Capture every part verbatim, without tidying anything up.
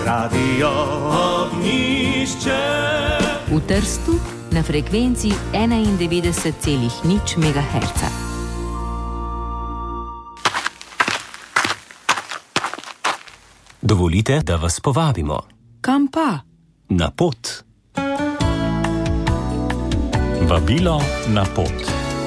Radio Ognjišče. V Trstu na frekvenci enaindevetdeset celih nič megaherca. Dovolite, da vas povabimo. Kam pa? Na pot. Vabilo na pot.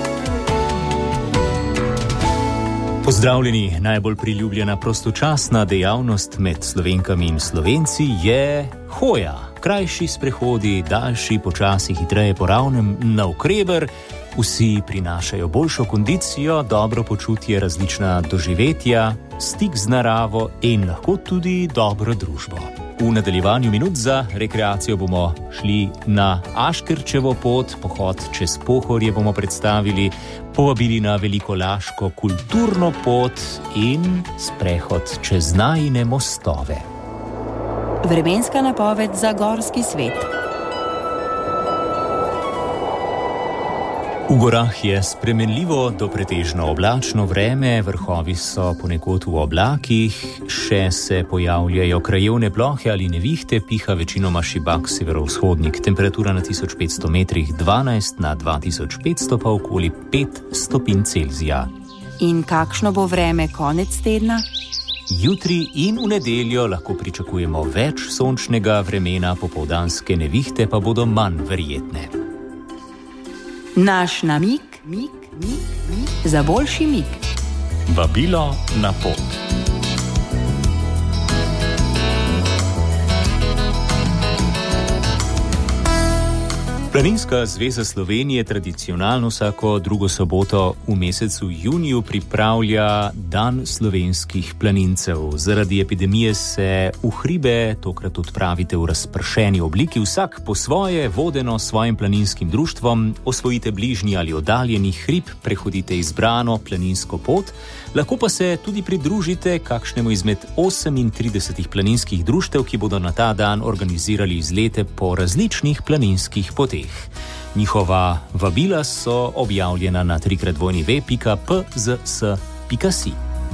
Pozdravljeni, najbolj priljubljena prostočasna dejavnost med Slovenkami in Slovenci je hoja. Krajši sprehodi, daljši, počasi, hitreje po ravnem, navkreber. Vsi prinašajo boljšo kondicijo, dobro počutje, različna doživetja, stik z naravo in lahko tudi dobro družbo. V nadaljevanju minut za rekreacijo bomo šli na Aškerčevo pot, pohod čez Pohorje bomo predstavili, povabili na velikolaško kulturno pot in sprehod čez najine mostove. Vremenska napoved za gorski svet. V gorah je spremenljivo do pretežno oblačno vreme, vrhovi so ponekod v oblakih, še se pojavljajo krajevne plohe ali nevihte, piha večinoma šibak severovzhodnik, temperatura na tisoč petsto metrih dvanajst na dva tisoč petsto pa okoli pet stopinj Celzija. In kakšno bo vreme konec tedna? Jutri in v nedeljo lahko pričakujemo več sončnega vremena, popoldanske nevihte pa bodo manj verjetne. Naš namig, mig, mig, mig, za boljši mig. Vabilo na pot. Planinska zveza Slovenije tradicionalno vsako drugo soboto v mesecu juniju pripravlja Dan slovenskih planincev. Zaradi epidemije se v hribe tokrat odpravite v razpršeni obliki, vsak po svoje, vodeno svojim planinskim društvom, osvojite bližnji ali oddaljeni hrib, prehodite izbrano planinsko pot, lahko pa se tudi pridružite kakšnemu izmed osemintridesetih planinskih društev, ki bodo na ta dan organizirali izlete po različnih planinskih poteh. Njihova vabila so objavljena na trikrat dvojni ve pika p z s pika si.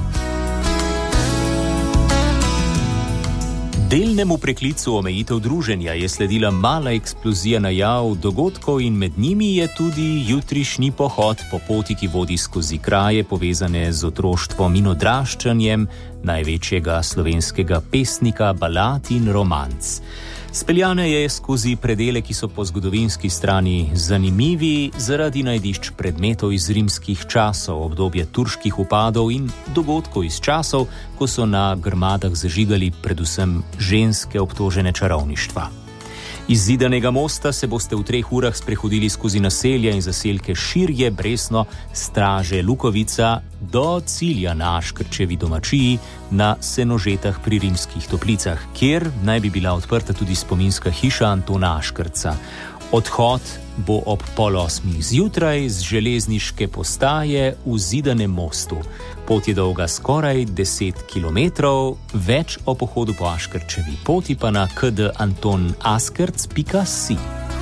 Delnemu preklicu omejitev druženja je sledila mala eksplozija najav dogodkov in med njimi je tudi jutrišnji pohod po poti, ki vodi skozi kraje povezane z otroštvom in odraščanjem največjega slovenskega pesnika balad in romanc. Speljana je skozi predele, ki so po zgodovinski strani zanimivi zaradi najdišč predmetov iz rimskih časov, obdobja turških upadov in dogodkov iz časov, ko so na grmadah zažigali predvsem ženske obtožene čarovništva. Iz Zidanega mosta se boste v treh urah sprehodili skozi naselja in zaselke Širje, Bresno, Straže, Lukovica do cilja na Aškerčevi domačiji na Senožetah pri Rimskih Toplicah, kjer naj bi bila odprta tudi spominska hiša Antona Aškerca. Odhod bo ob pol osmih zjutraj z železniške postaje v Zidanem mostu. Pot je dolga skoraj deset kilometrov, več o pohodu po Aškerčevi poti pa na k d anton askerc pika si.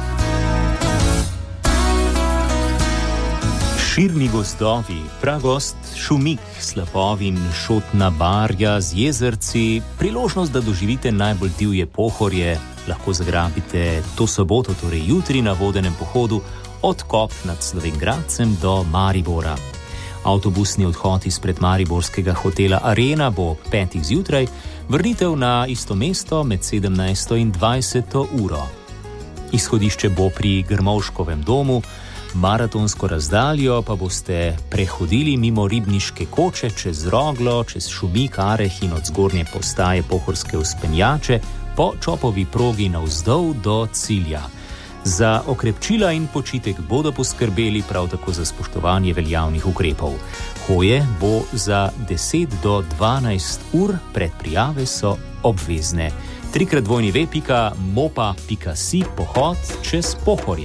Širni gozdovi, pragost Šumik, slapovi in Šotna barja z jezerci, priložnost, da doživite najbolj divje Pohorje, lahko zagrabite to soboto, torej jutri na vodenem pohodu od Kop nad Slovenj Gradcem do Maribora. Avtobusni odhod izpred mariborskega hotela Arena bo ob petih zjutraj, vrnitev na isto mesto med sedemnajsto in dvajseto uro. Izhodišče bo pri Grmovškovem domu, maratonsko razdaljo pa boste prehodili mimo Ribniške koče, čez Roglo, čez Šumik, Areh in od zgornje postaje Pohorske vzpenjače po čopovi progi navzdol do cilja. Za okrepčila in počitek bodo poskrbeli, prav tako za spoštovanje veljavnih ukrepov. Hoje bo za deset do dvanajst ur, predprijave so obvezne. trikrat dvojni ve pika mopa pika si pohod čez Pohorje.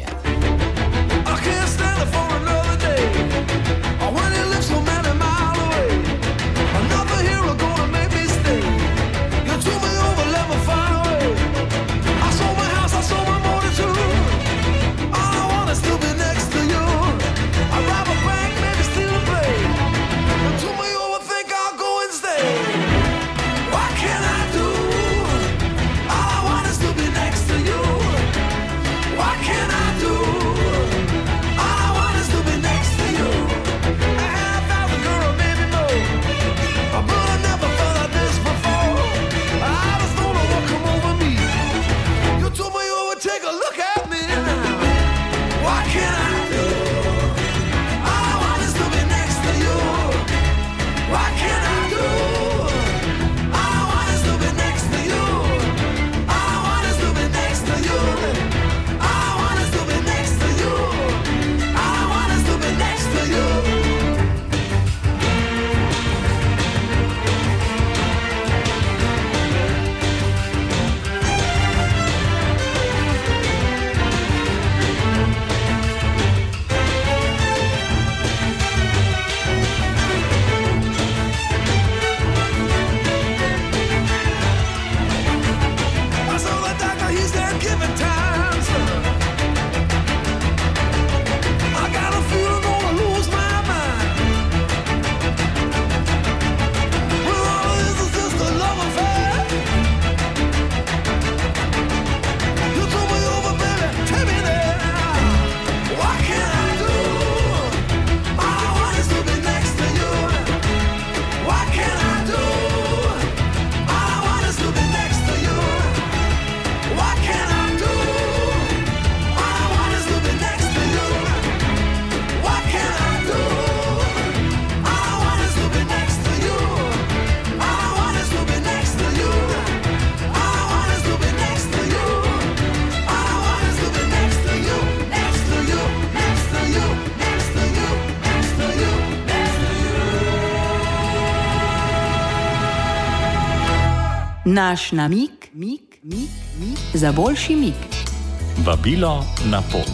Naš namig, mig, mig, mig, za boljši mig. Vabilo na pot.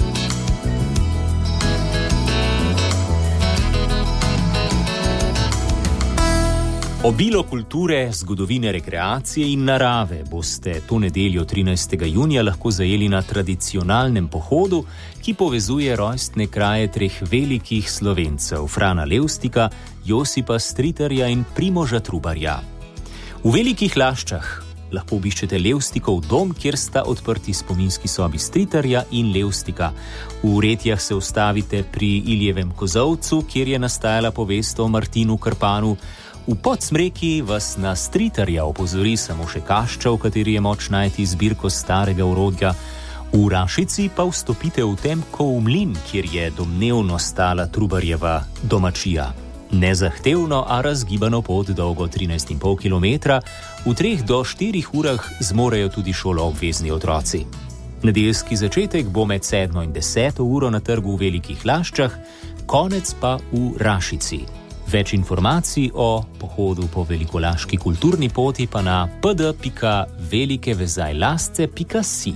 Obilo kulture, zgodovine rekreacije in narave boste to nedeljo trinajstega junija lahko zajeli na tradicionalnem pohodu, ki povezuje rojstne kraje treh velikih Slovencev, Frana Levstika, Josipa Stritarja in Primoža Trubarja. V Velikih Laščah lahko obiščete Levstikov dom, kjer sta odprti spominski sobi Stritarja in Levstika. V Retjah se ustavite pri Iljevem kozolcu, kjer je nastajala povest o Martinu Krpanu. V Podsmreki vas na Stritarja opozori samo še kašča, v kateri je moč najti zbirko starega orodja. V Rašici pa vstopite v Temkov mlin, kjer je domnevno stala Trubarjeva domačija. Nezahtevno, a razgibano pot dolgo trinajst in pol kilometra, v treh do štirih urah zmorejo tudi šoloobvezni otroci. Nedeljski začetek bo med sedmo in deseto uro na trgu v Velikih Laščah, konec pa v Rašici. Več informacij o pohodu po velikolaški kulturni poti pa na p d pika velike vezaj lasce pika si.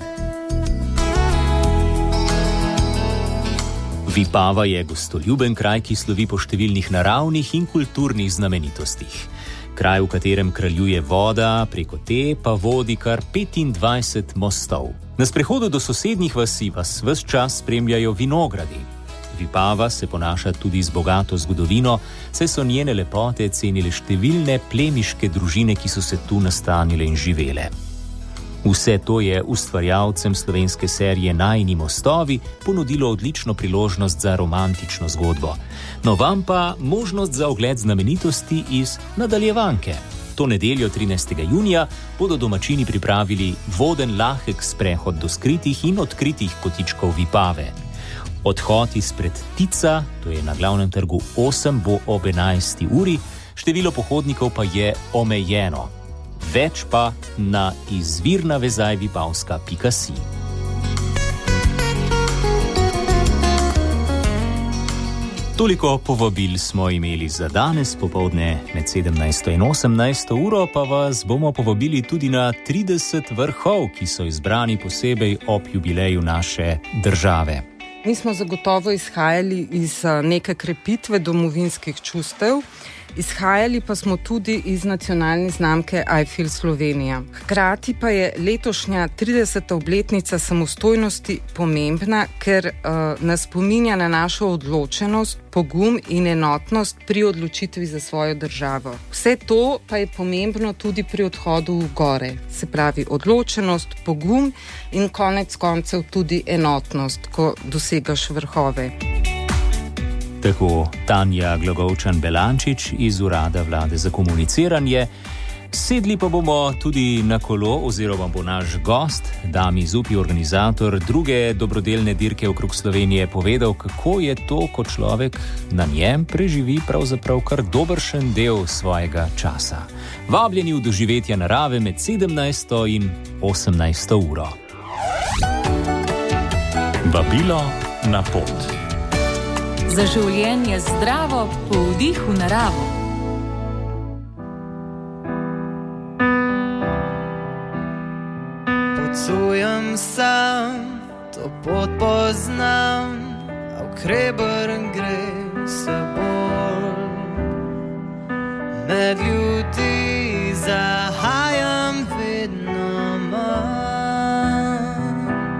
Vipava je gostoljuben kraj, ki slovi po številnih naravnih in kulturnih znamenitostih. Kraj, v katerem kraljuje voda, preko te pa vodi kar petindvajset mostov. Na sprehodu do sosednjih vasi vas ves čas spremljajo vinogradi. Vipava se ponaša tudi z bogato zgodovino, saj so njene lepote cenile številne plemiške družine, ki so se tu nastanile in živele. Vse to je ustvarjalcem slovenske serije Najini mostovi ponudilo odlično priložnost za romantično zgodbo. No, vam pa možnost za ogled znamenitosti iz nadaljevanke. To nedeljo trinajstega junija bodo domačini pripravili voden lahek sprehod do skritih in odkritih kotičkov Vipave. Odhod izpred Tica, to je na glavnem trgu osem, bo ob enajsti uri, število pohodnikov pa je omejeno. Več pa na izvirna vezaj vipavska pika si. Toliko povabil smo imeli za danes popoldne med sedemnajsto in osemnajsto uro, pa vas bomo povabili tudi na trideset vrhov, ki so izbrani posebej ob jubileju naše države. Mi smo zagotovo izhajali iz neke krepitve domovinskih čustev, izhajali pa smo tudi iz nacionalne znamke I Feel Slovenija. Hkrati pa je letošnja trideseta obletnica samostojnosti pomembna, ker uh, nas spominja na našo odločenost, pogum in enotnost pri odločitvi za svojo državo. Vse to pa je pomembno tudi pri odhodu v gore. Se pravi odločenost, pogum in konec koncev tudi enotnost, ko dosegaš vrhove. Tako Tanja Glogovčan-Belančič iz Urada vlade za komuniciranje. Sedli pa bomo tudi na kolo, oziroma bo naš gost, Dami Zupi, organizator druge dobrodelne dirke okrog Slovenije, povedal, kako je to, ko človek na njem preživi pravzaprav kar dobršen del svojega časa. Vabljeni v doživetja narave med sedemnajsto in osemnajsto uro. Vabilo na pot. Za življenje zdravo, po vdihu naravo. Potujem sam, to pot poznam, a v Kreber gre se bolj. Med ljudi zahajam vedno manj.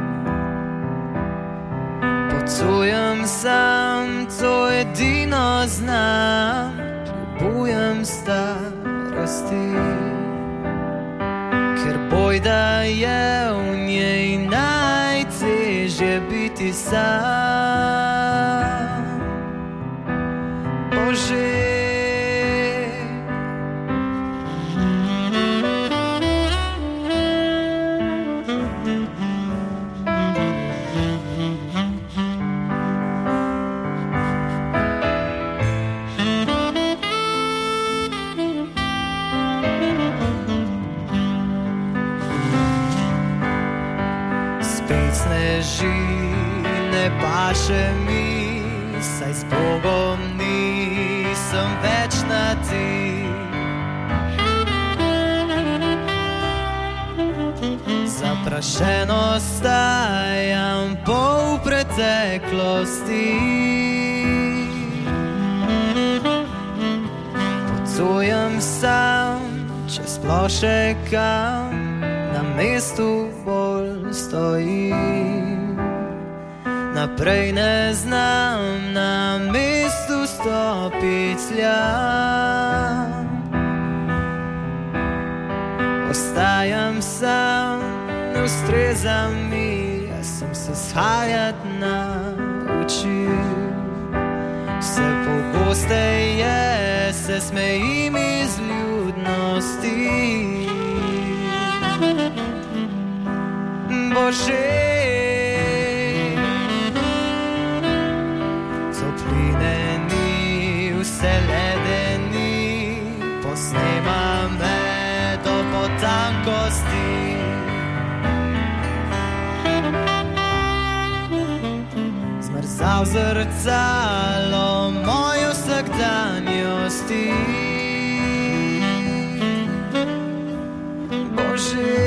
Potujem sam, to edino znam, ljubujem starosti, ker bojda je v njej najtežje biti sam. Bože, ne paše mi, saj s Bogom nisem več na ti. še ostajam pol preteklosti. Potujem sam, če sploh še kam, na mestu bolj stojim. Naprej ne znam na mestu stopiti sljam. Ostajam sam, ne ustreza mi, jaz sem se shajati naučil. Vse pogosteje se smejim iz ljudnosti. Bože, topline ni, vse ledeni, posnema me do potankosti. Zmrzal zrcalo moje vsakdanjosti. Bože,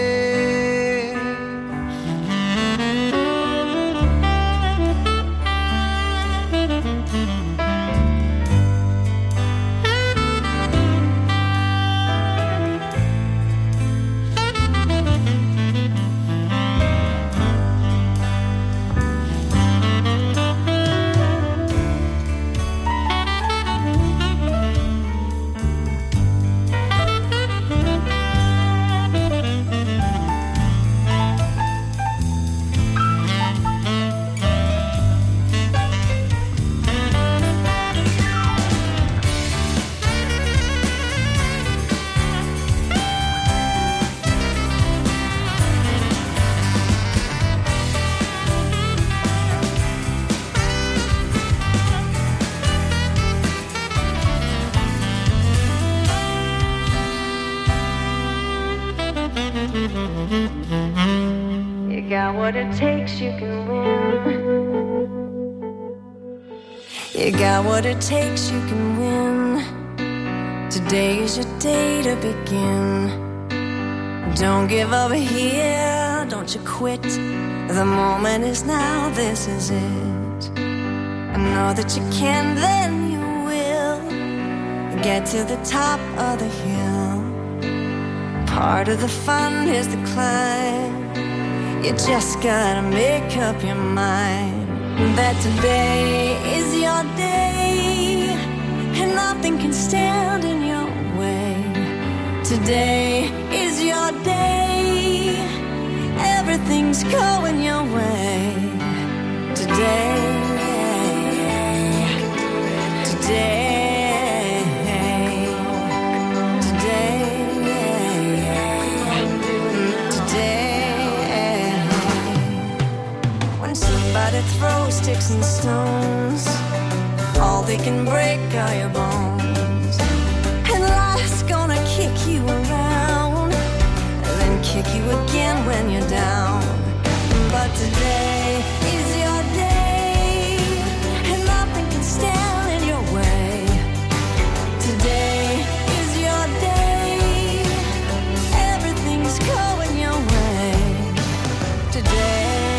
what it takes, you can win. You got what it takes, you can win. Today is your day to begin. Don't give up here, don't you quit. The moment is now, this is it. I know that you can, then you will get to the top of the hill. Part of the fun is the climb. You just gotta make up your mind that today is your day, and nothing can stand in your way. Today is your day, everything's going your way. Today, today. Somebody throw sticks and stones, all they can break are your bones. And life's gonna kick you around, and then kick you again when you're down. But today is your day, and nothing can stand in your way. Today is your day, everything's going your way. Today.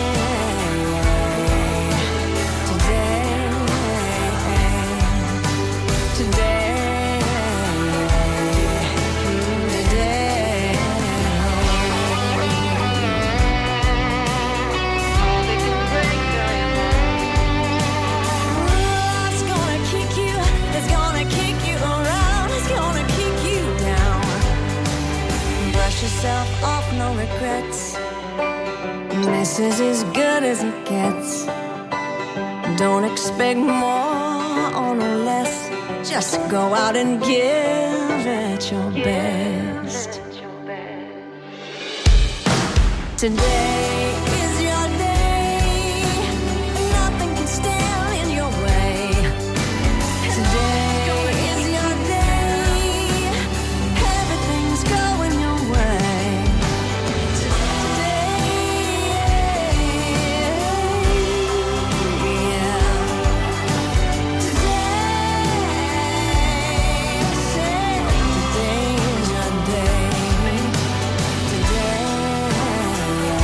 Yourself off, no regrets. This is as good as it gets. Don't expect more or no less. Just go out and give it your best. Today is your day, nothing can stand in your way. Today is your day, everything's going your way. Today, yeah. Today, today is your day. Today.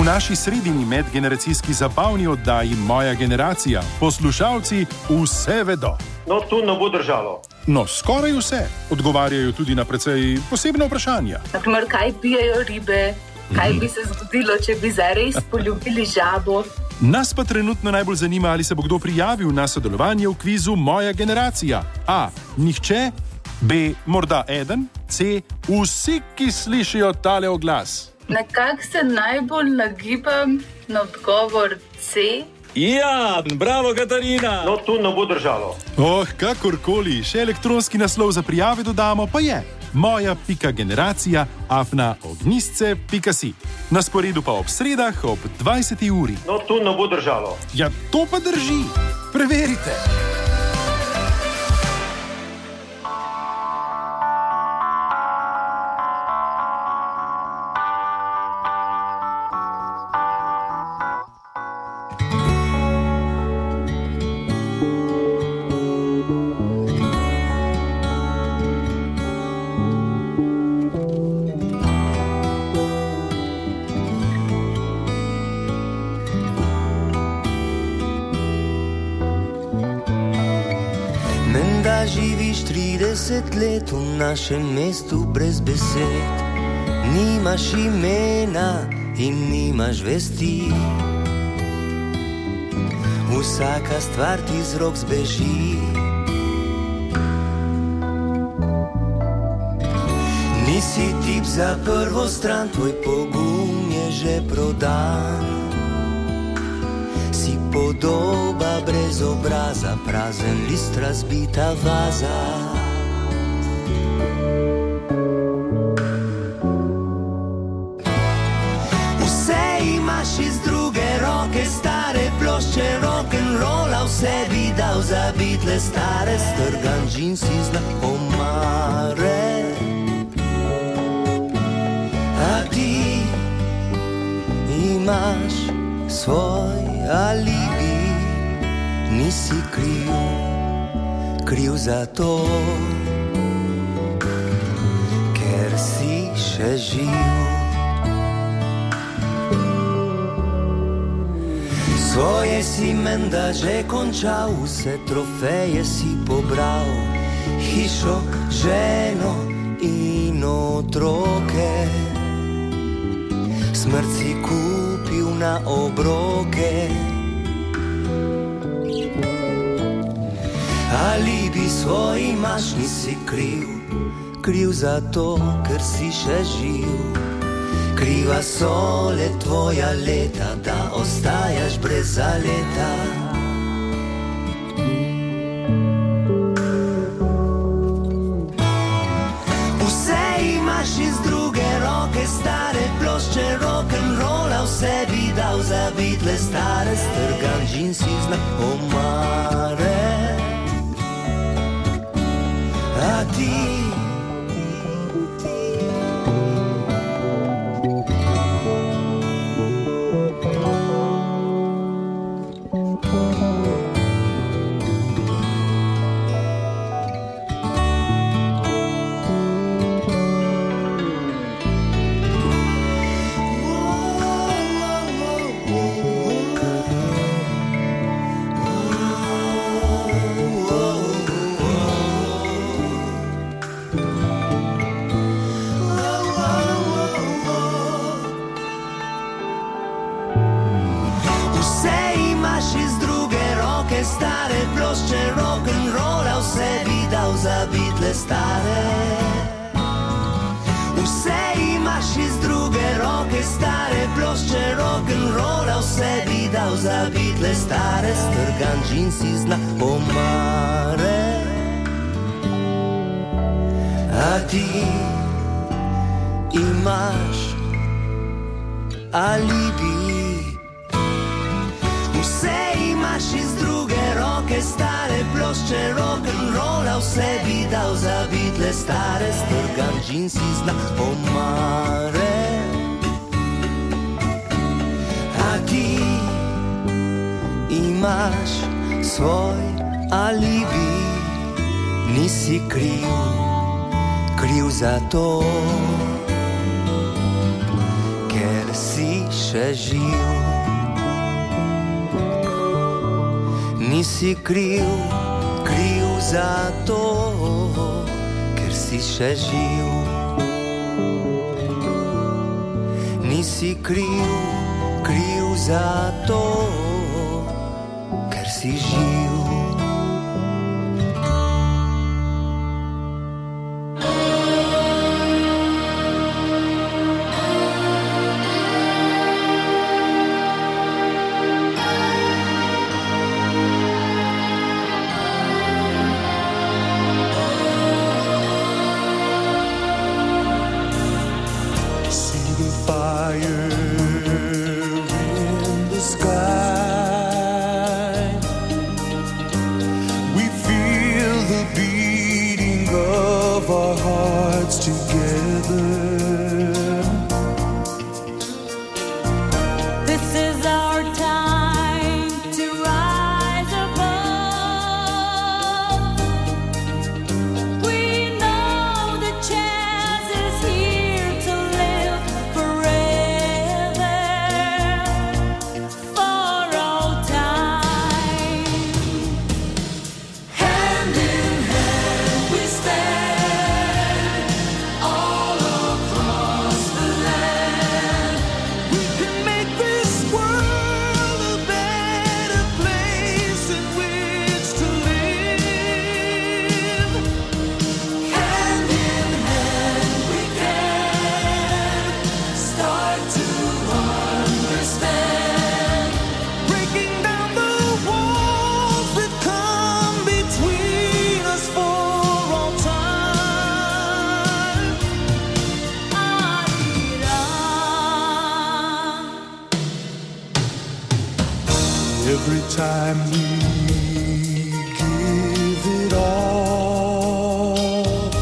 naši sredini medgeneracijski zabavni oddaji Moja generacija poslušalci vse vedo. No, tu ne bo držalo. No, skoraj vse. Odgovarjajo tudi na precej posebna vprašanja. Naprimer, kaj pijejo ribe, kaj bi se zgodilo, če bi zares poljubili žabo. Nas pa trenutno najbolj zanima, ali se bo kdo prijavil na sodelovanje v kvizu Moja generacija. A. Nihče. B. Morda eden. C. Vsi, ki slišijo tale oglas. Nekako se najbolj nagibam na odgovor C. Ja, bravo, Katarina! No, tu ne bo držalo. Oh, kakorkoli, še elektronski naslov za prijave dodamo pa je moja pika generacija afna ognjisce pika si. Na sporedu pa ob sredah ob dvajseti uri. No, tu ne bo držalo. Ja, to pa drži. Preverite. Živiš trideset let v našem mestu brez besed. Nimaš imena in nimaš vesti. Vsaka stvar ti z rok zbeži. Nisi tip za prvo stran, tvoj pogum je že prodan. Si podoba brez obraza, prazen list, razbita vaza. Vse imaš iz druge roke, stare plošče rock'n'rolla, vse bi dal za bitle stare, strgan džins iz omare. A ti imaš svoj alibi, nisi kriv, kriv za to, ker si še živ. Svoje si menda že končal, vse trofeje si pobral, hišo, ženo in otroke. Smrt si kupil na obroke. Alibi svoj imaš, nisi kriv, kriv za to, ker si še živ. Kriva so le tvoja leta, da ostajaš brez zaleta. Vse imaš iz druge roke, stare plošče rock'n'rolla, vse bi dal za bitle stare, strgan džins iz omare. A ti stare plošče rock'n'rolla, vse bi dal za bitle stare. Vse imaš iz druge roke, stare plošče rock'n'rolla, vse bi dal za bitle stare, strgan džins iz omare. A ti imaš alibi, vse imaš iz druge roke, stare plošče rock'n'rolla, vse bi dal za bitle stare, strgan džins iz omare. A ti imaš svoj alibi, nisi kriv, kriv za to, ker ker si še živ. Nisi kriv, kriv za to, ker si še živ. Nisi kriv, kriv za to, ker si živ. Every time we give it all,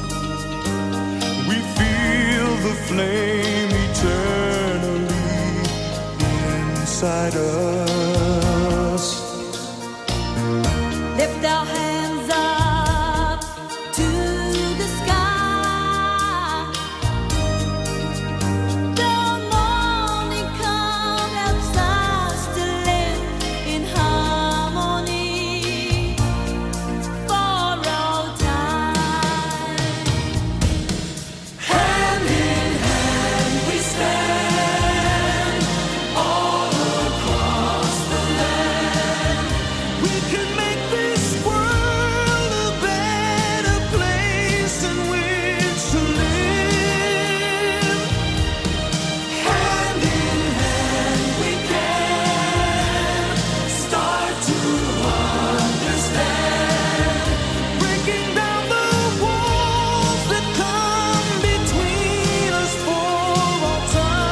we feel the flame eternally inside us. Lift our hands up to the sky. The morning come helps us to live in harmony for all time. Hand in hand we stand all across the land. We can make this world a better place in which to live. Hand in hand we can start to understand, breaking down the walls that come between us for all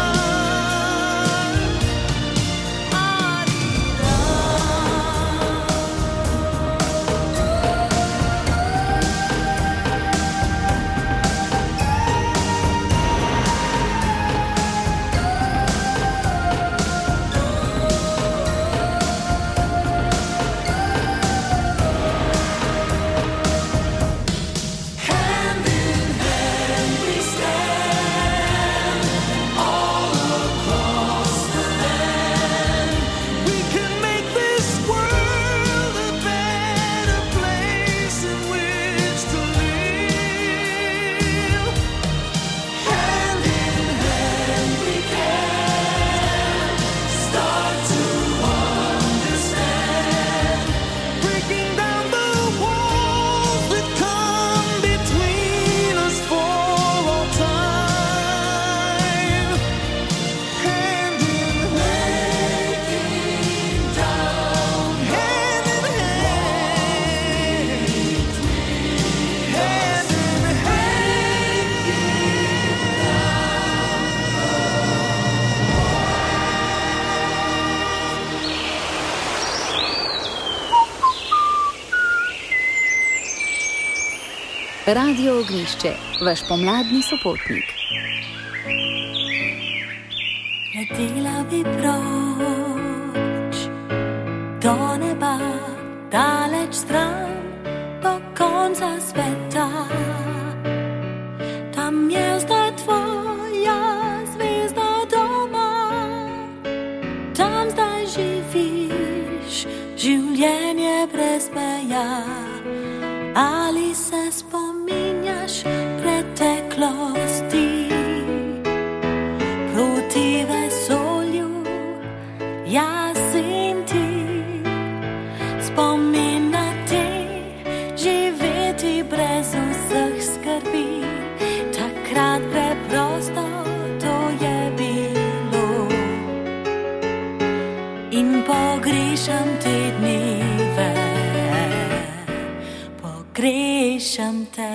time. Hand in hand we stand all across the land. We can make this world a better place in which to live. Hand in hand we can start to understand, breaking down the walls that come between us for all time. Hand in hand, breaking down, hand in hand, hand in Radio Ognjišče, vaš pomladni sopotnik. Letela bi proč do neba, daleč stran, do konca sveta. Tam je zdaj tvoja zvezda doma. življenje brez meja. Ali se spominjaš preteklosti? Proti vesolju jaz in ti. Spomin na te, živeti brez vseh skrbi. Takrat preprosto to je bilo. In pogrešam te dneve, pogrešam te.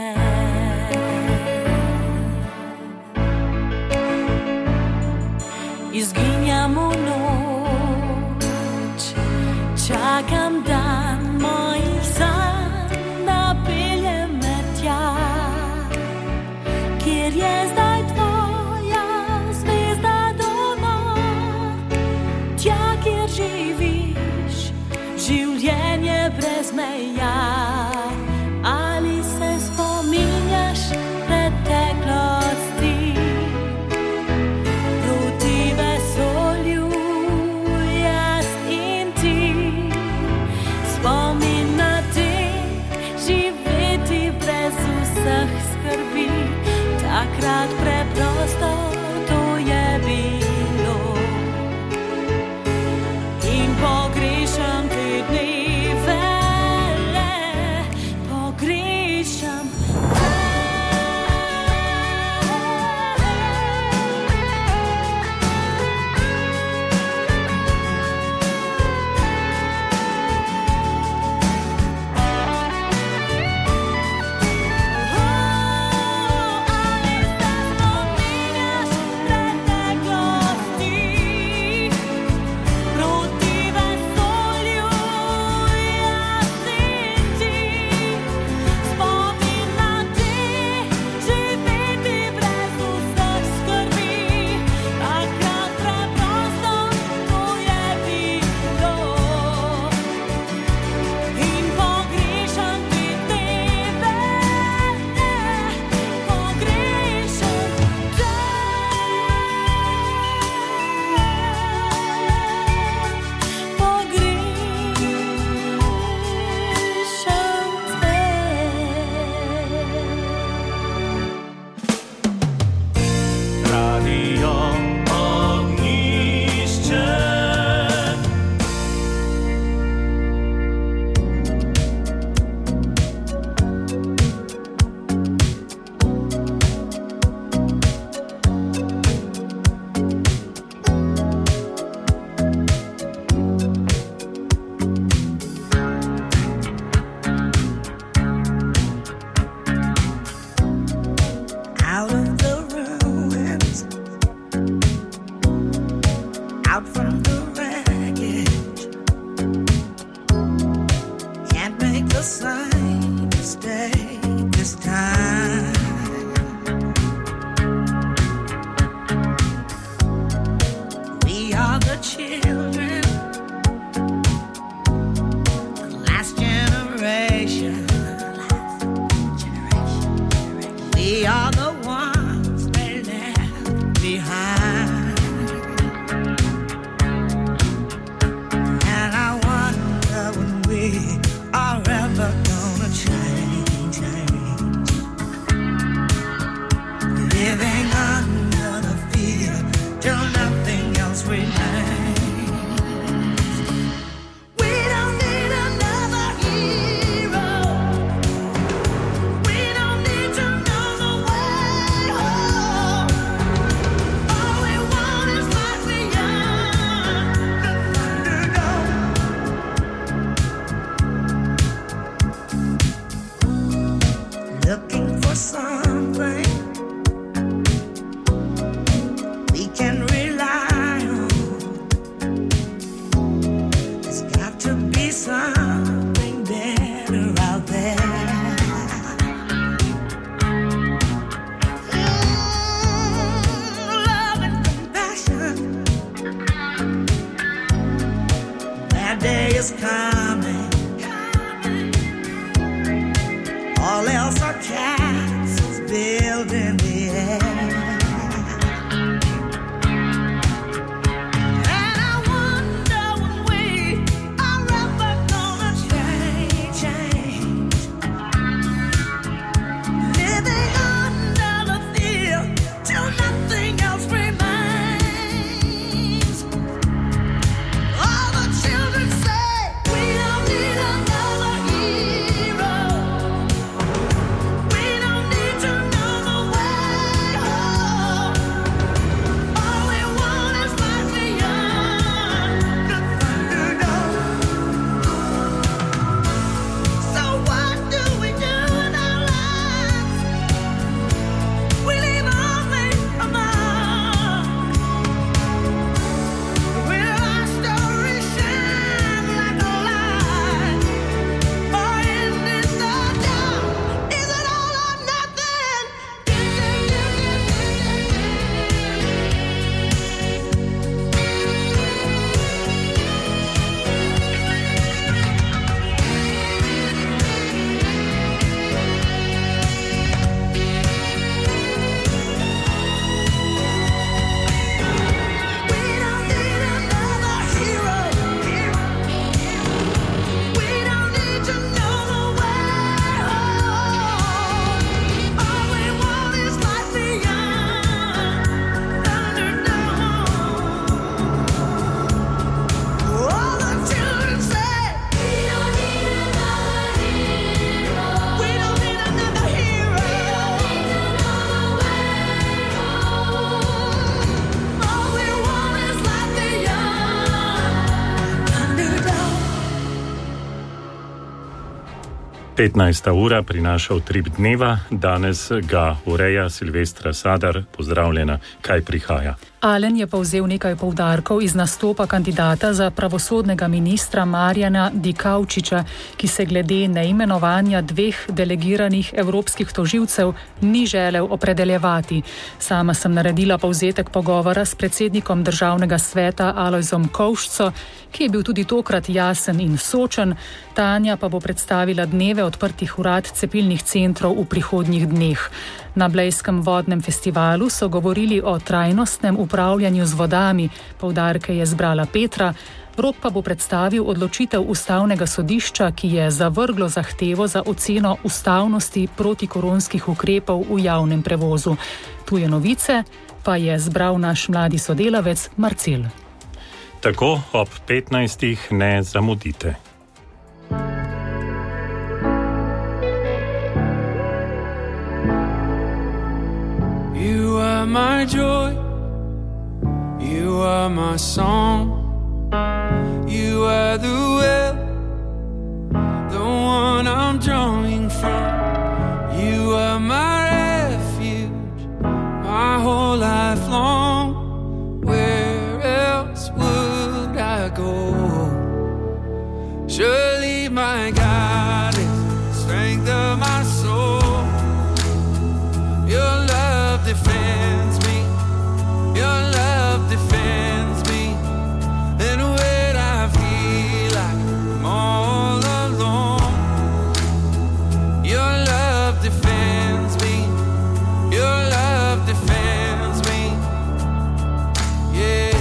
Izginjam v noč, čakam dan mojih sanj, napelje me tja, kjer je zdaj tvoja zvezda doma, tja, kjer živiš življenje brez meja. Ali se spominjaš preteklosti? Proti vesolju jaz in ti. Spomin na te, živeti brez vseh skrbi. Takrat preprosto to je bilo. In pogrešam te dneve, pogrešam te. are ever gone. petnajsta ura prinaša utrip dneva, danes ga ureja Silvestra Sadar. Pozdravljena, kaj prihaja? Alen je povzel nekaj poudarkov iz nastopa kandidata za pravosodnega ministra Marjana Dikaučiča, ki se glede neimenovanja dveh delegiranih evropskih tožilcev ni želel opredeljevati. Sama sem naredila povzetek pogovora s predsednikom Državnega sveta Alojzom Kovšco, ki je bil tudi tokrat jasen in sočen. Tanja pa bo predstavila dneve odprtih urad cepilnih centrov v prihodnjih dneh. Na Blejskem vodnem festivalu so govorili o trajnostnem upravljanju z vodami, poudarke je zbrala Petra. Rok pa bo predstavil odločitev Ustavnega sodišča, ki je zavrglo zahtevo za oceno ustavnosti protikoronskih ukrepov v javnem prevozu. Tuje novice pa je zbral naš mladi sodelavec Marcel. Tako ob petnajstih ne zamudite. You are my joy, you are my song, you are the well, the one I'm drawing from. You are my refuge, my whole life long. Where else would I go? Surely my God is the strength of my soul. Your love defends me, your love defends me. And when I feel like I'm all alone, your love defends me, your love defends me, yeah.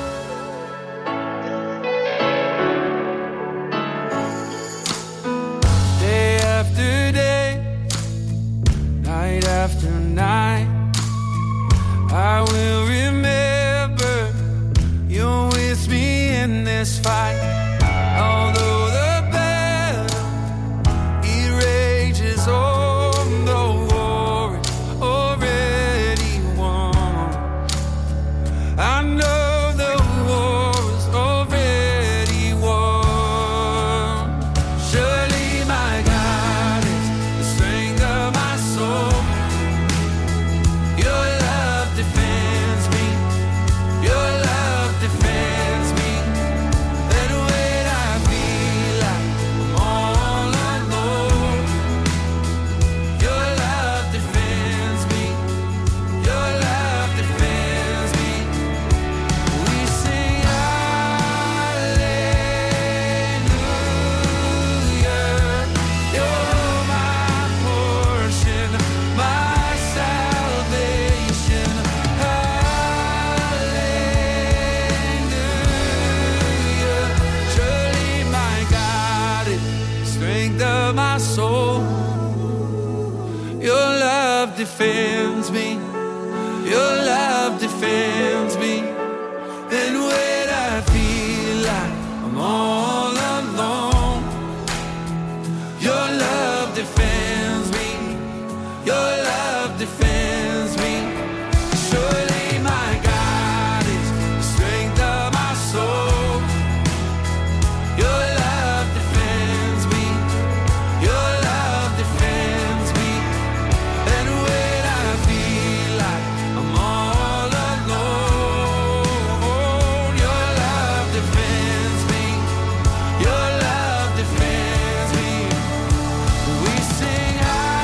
Day after day, night after night, I will remember you're with me in this fight. Although the battle, it rages on, the war is already won. I know the war is already won. Surely my God is the strength of my soul. Your love defends me, your love defends me. And when I feel like I'm all alone, your love defends me, your love defends me. We sing hallelujah. You're my portion, my salvation. Hallelujah. Surely my God is the strength of my soul. Your love defends me, your love defends me. And when I feel like I'm all alone, your love defends me, your love defends me. Surely my God is the strength of my soul. Your love defends me, your love defends me. And when I feel like I'm all alone, your love defends me, your love defends me. We sing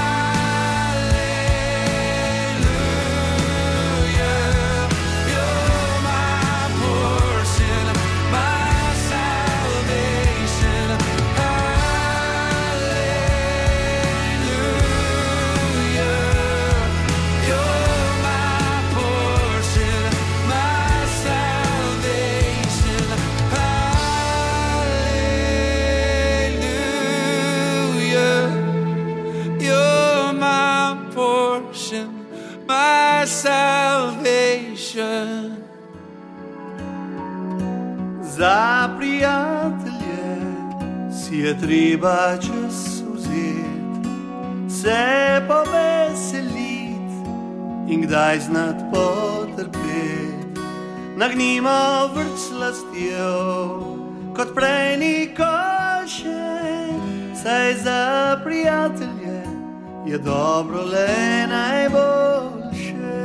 hallelujah. You're my portion, my salvation. Hallelujah. You're my portion, my salvation. Hallelujah. You're my portion, my salvation. Za prijatelje si je treba čas vzeti, se poveseliti in kdaj znat potrpeti. Nagnimo vrt slastjo, kot prej nikoli še, saj za prijatelje je dobro le najboljše.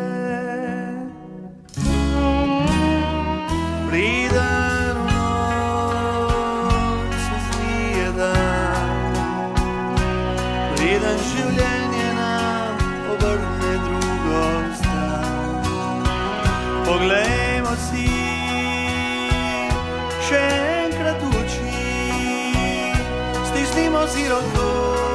Priden v noč se zmije dan, preden življenje nam obrne drugo stran. Poglejmo si še enkrat v oči, stisnimo si roko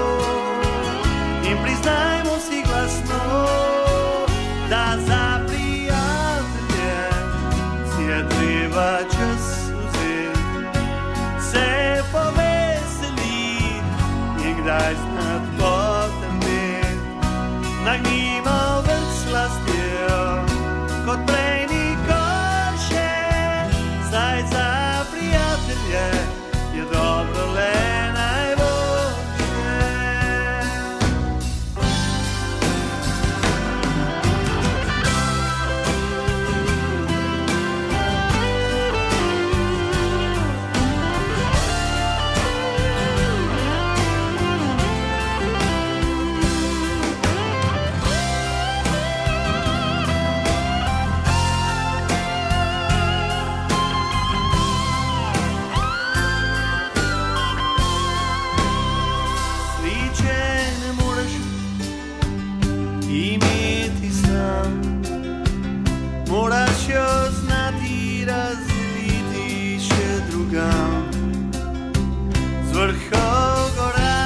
in priznajmo si glasno, da za prijatelje si je treba čas vzeti, se poveseliti in kdaj znat potemeti. Nagnimo vrh slastjo, kot prej nikoli še, saj za prijatelje je dobro le najboljše. Moraš jo znati razdeliti še drugam. Z vrhov gora,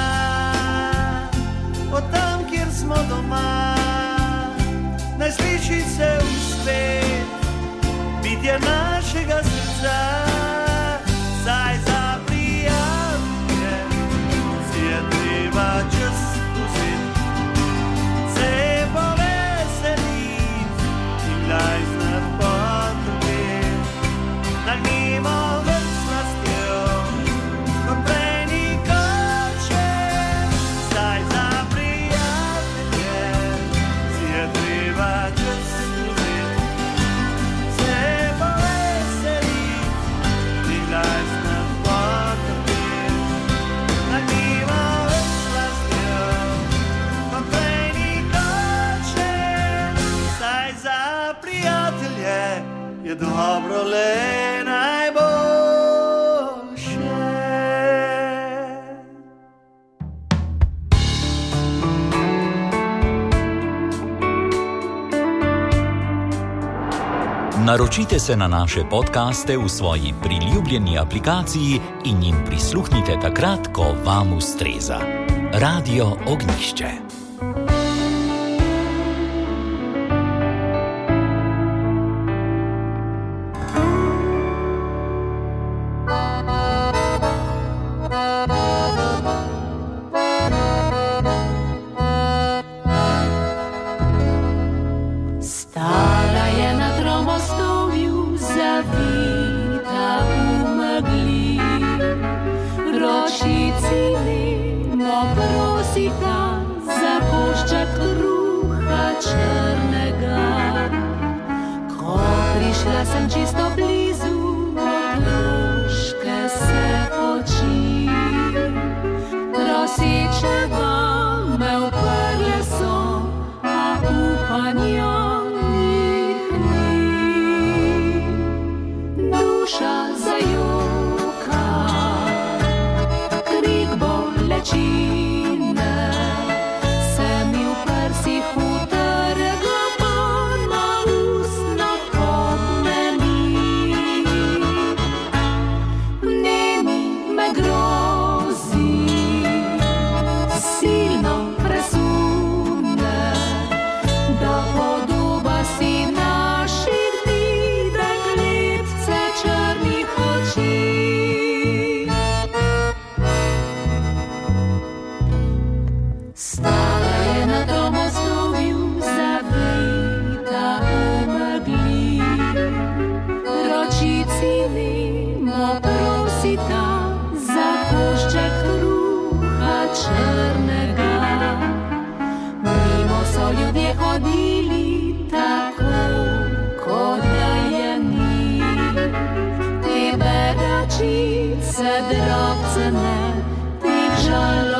od tam, kjer smo doma, naj sliši se v svet bitje našega srca. Saj za prijatelje si je treba čas vzeti, se poveseliti in kdaj nagnimo vrh slastjo, kot prej nikoli še, saj za prijatelje si je treba čas vzeti, se poveseliti in kdaj znat potrpeti. Nagnimo vrh slastjo, kot prej nikoli še, saj za prijatelje je dobro le Naročite se na naše podcaste v svoji priljubljeni aplikaciji in jim prisluhnite takrat, ko vam ustreza. Radio Ognjišče. drobcene tých žalov.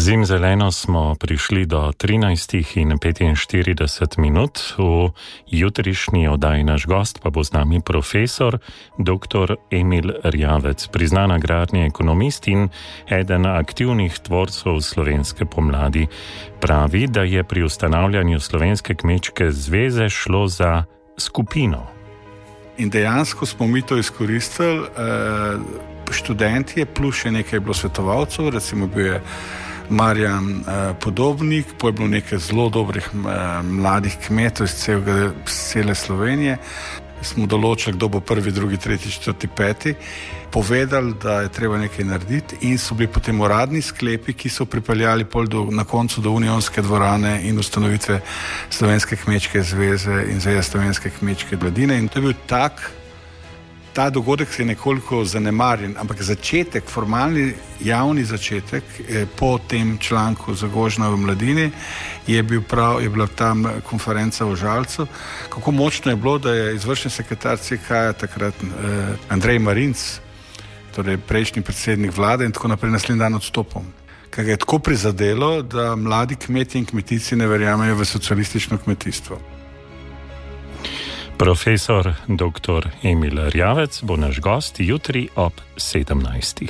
Zimzeleno smo prišli do trinajstih in petinštirideset minut. V jutrišnji oddaji naš gost pa bo z nami profesor doktor Emil Erjavec, priznan agrarni ekonomist in eden aktivnih tvorcev slovenske pomladi. Pravi, da je pri ustanavljanju Slovenske kmečke zveze šlo za skupino. In dejansko smo mi to izkoristili, študentje plus še nekaj bilo svetovalcev, recimo bil je Marjan eh, Podobnik, pa je bilo nekaj zelo dobrih eh, mladih kmetov iz celega, cele Slovenije. Smo določili, kdo bo prvi, drugi, tretji, četrti, peti, povedali, da je treba nekaj narediti in so bili potem uradni sklepi, ki so pripeljali pol do, na koncu do Unionske dvorane in ustanovitve Slovenske kmečke zveze in zveze Slovenske kmečke mladine. In to je bil tak, ta dogodek se je nekoliko zanemarjen, ampak začetek, formalni javni začetek po tem članku Zagožna v mladini je, bil prav, je bila tam konferenca v Žalcu. Kako močno je bilo, da je izvršni sekretar C K-ja takrat eh, Andrej Marinc, torej prejšnji predsednik vlade in tako naprej, naslednji dan odstopom. Kaj ga je tako prizadelo, da mladi kmetje in kmetici ne verjamejo v socialistično kmetijstvo. Profesor doktor Emil Erjavec bo naš gost jutri ob sedemnajstih.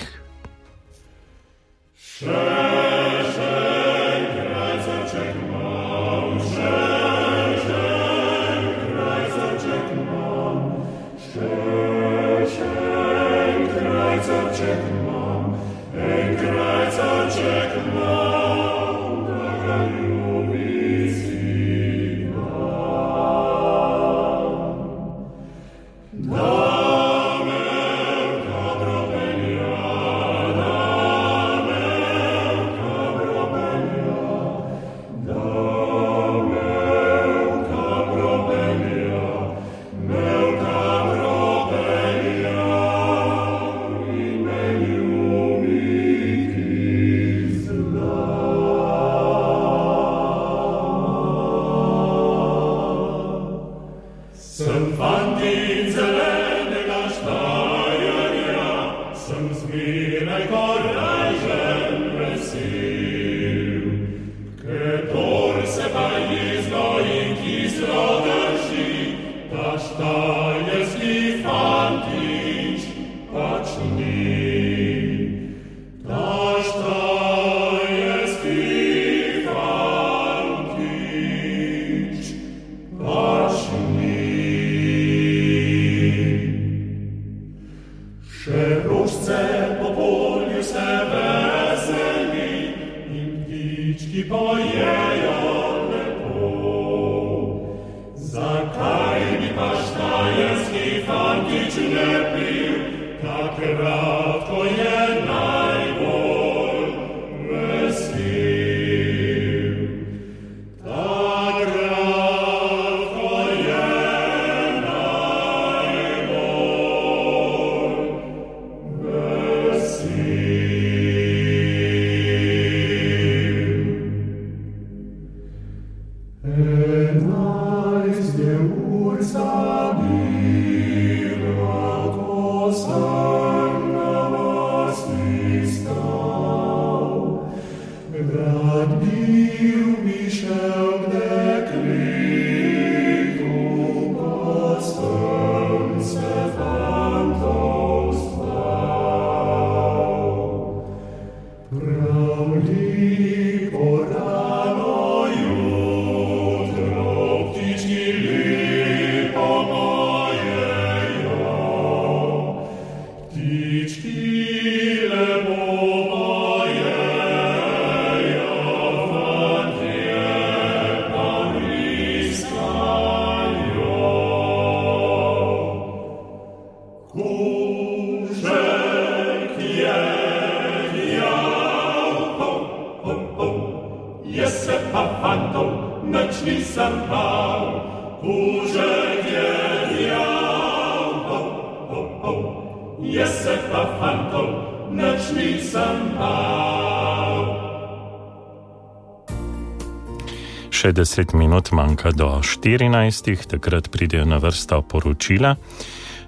Še deset minut manjka do štirinajstih, takrat pridejo na vrsto poročila.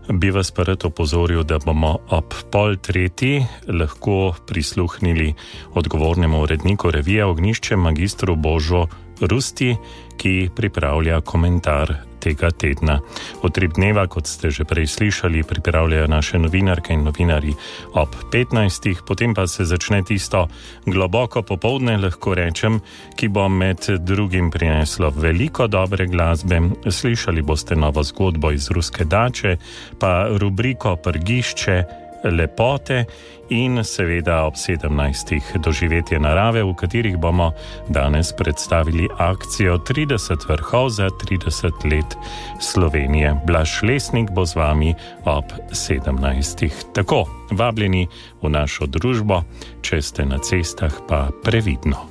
Bi vas pa rad opozoril, da bomo ob pol tretji lahko prisluhnili odgovornemu uredniku revije Ognjišče, magistru Božo Rusti, ki pripravlja komentar tega tedna. Utrip dneva, kot ste že prej slišali, pripravljajo naše novinarke in novinarji ob petnajstih, potem pa se začne tisto globoko popoldne, lahko rečem, ki bo med drugim prineslo veliko dobre glasbe. Slišali boste novo zgodbo iz Ruske dače, pa rubriko Prgišče lepote in seveda ob sedemnajstih doživetje narave, v katerih bomo danes predstavili akcijo trideset vrhov za trideset let Slovenije. Blaž Lesnik bo z vami ob sedemnajstih. Tako, vabljeni v našo družbo, če ste na cestah, pa previdno.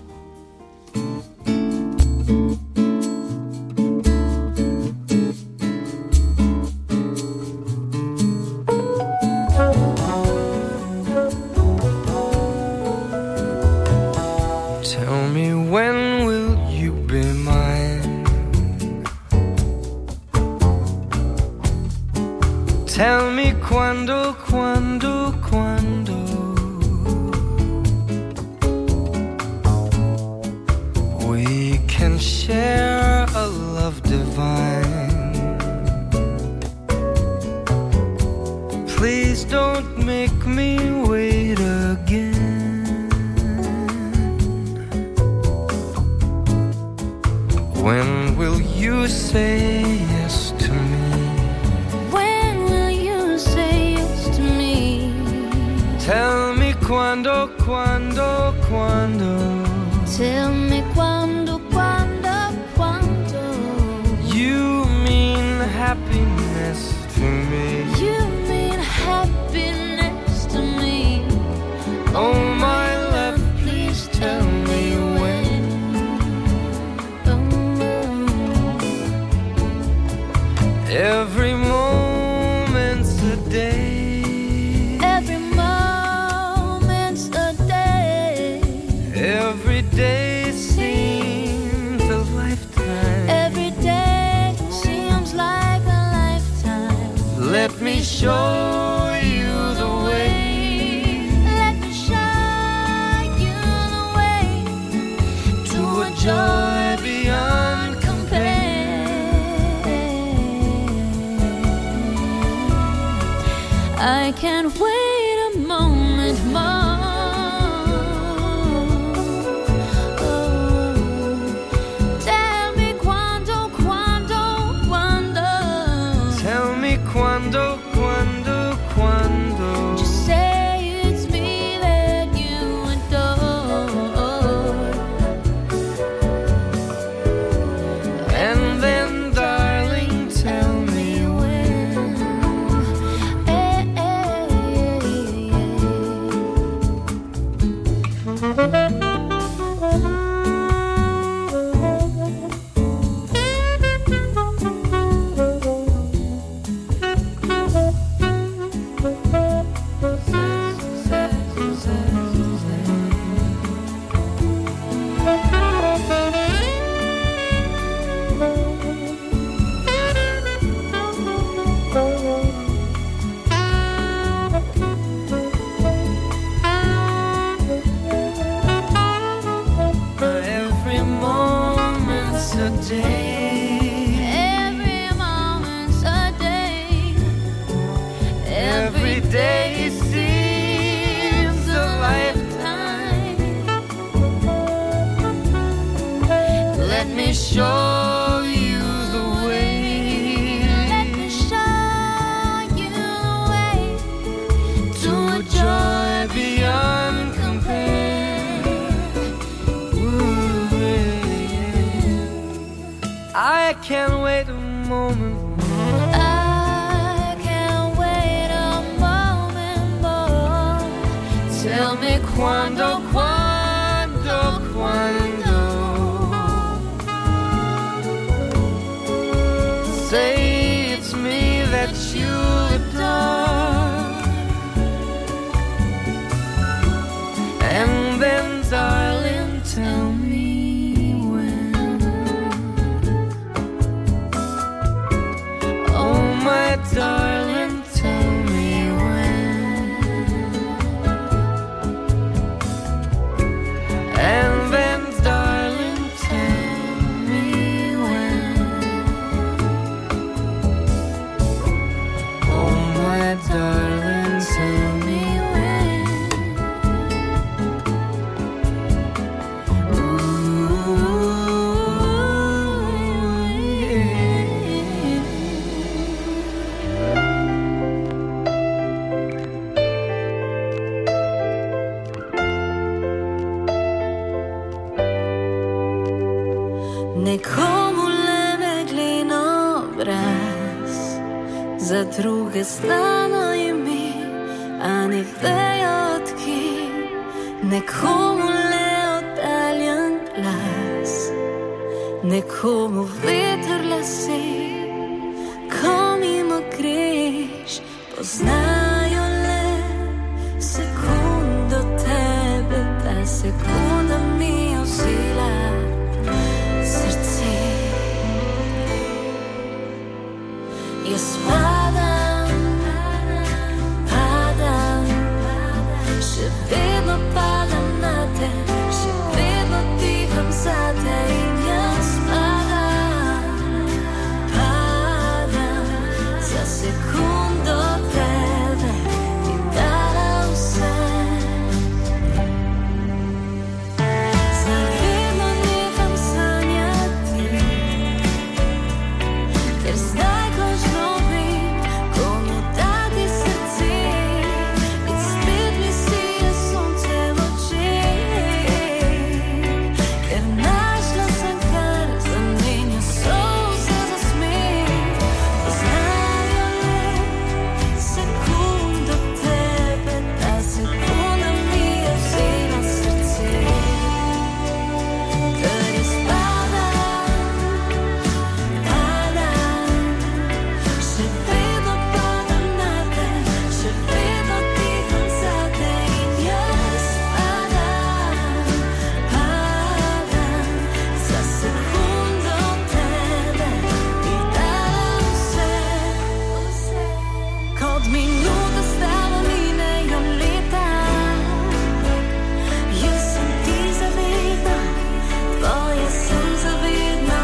Tell me quando, quando, quando we can share a love divine. Please don't make me wait again. When will you say yes to me? Tell me quando, quando, quando. Tell me quando, quando, quando. You mean happiness to me. You mean happiness to me. Oh my love, please tell me when. Oh. Every moment's a day. Every day seems a lifetime. Every day seems like a lifetime. Let me show you the way. Let me show you the way to a joy beyond compare. I can't wait a moment more. Quando, quando, quando. Just say it's me that you adore. And then, darling, tell me when. Hey, hey, hey. Show you the way. Let me show you the way to a joy beyond compare. Ooh, yeah. I can't wait a moment more. I can't wait a moment more. Tell me quando, quando, quando. Say it's me that you adore. And then, darling, tell me when. Oh, my darling, za druge znano ime, a ne vejo odkje. Nekomu le oddaljen glas, nekomu veter lase, ko mimo greš, poznajo le sekundo tebe, ta sekunda mi je vzela srce. Jaz padam, padam, še vedno padam na te, še vedno diham za te in jaz padam, padam, za sekundo tebe ti dala vse. Zavedno neham sanjati, ker zdaj končno vem, komu dati srce in spet mi sije sonce v očeh, ker našla sem kar zamenja solze za smeh. Poznajo le sekundo tebe, ta sekunda mi je vzela srce. Ker jaz padam, padam, še vedno padam na te, še vedno diham za te in jaz padam, padam, za sekundo tebe ti dala vse, vse. Kot minuta stava minejo leta, jaz sem ti zavedna, tvoje sem zavedna.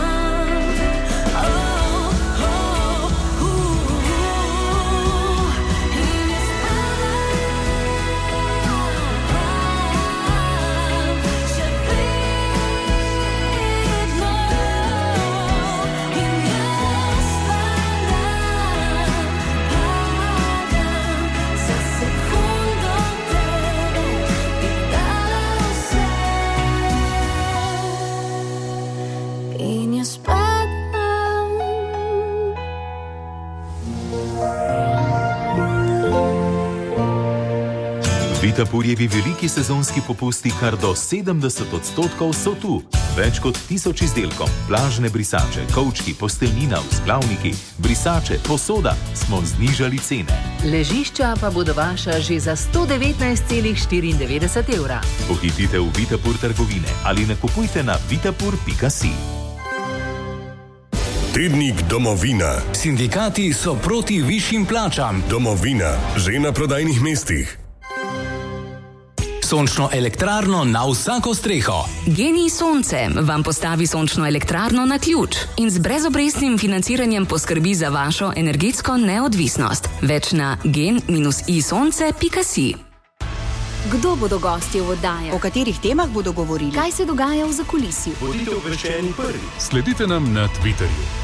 Oh, oh, uh, in jaz padam, še vedno, in jaz padam, padam, za sekundo tebe ti dala vse. In jaz padam. Vitapurjevi veliki sezonski popusti kar do sedemdeset odstotkov so tu. Več kot tisoč izdelkom, plažne brisače, kovčki, posteljnina, vzglavniki, brisače, posoda smo znižali cene. Ležišča pa bodo vaša že za sto devetnajst celih štiriindevetdeset evra. Pohitite v Vitapur trgovine ali nakupujte na vitapur pika si. Tednik Domovina. Sindikati so proti višjim plačam. Domovina, že na prodajnih mestih. Sončno elektrarno na vsako streho. Genij Sonce vam postavi sončno elektrarno na ključ in z brezobrestnim financiranjem poskrbi za vašo energetsko neodvisnost. Več na gen i sonce pika si. Kdo bodo gostje v oddaji? O katerih temah bodo govorili? Kaj se dogaja v zakulisju? Bodite obveščeni prvi. Sledite nam na Twitterju.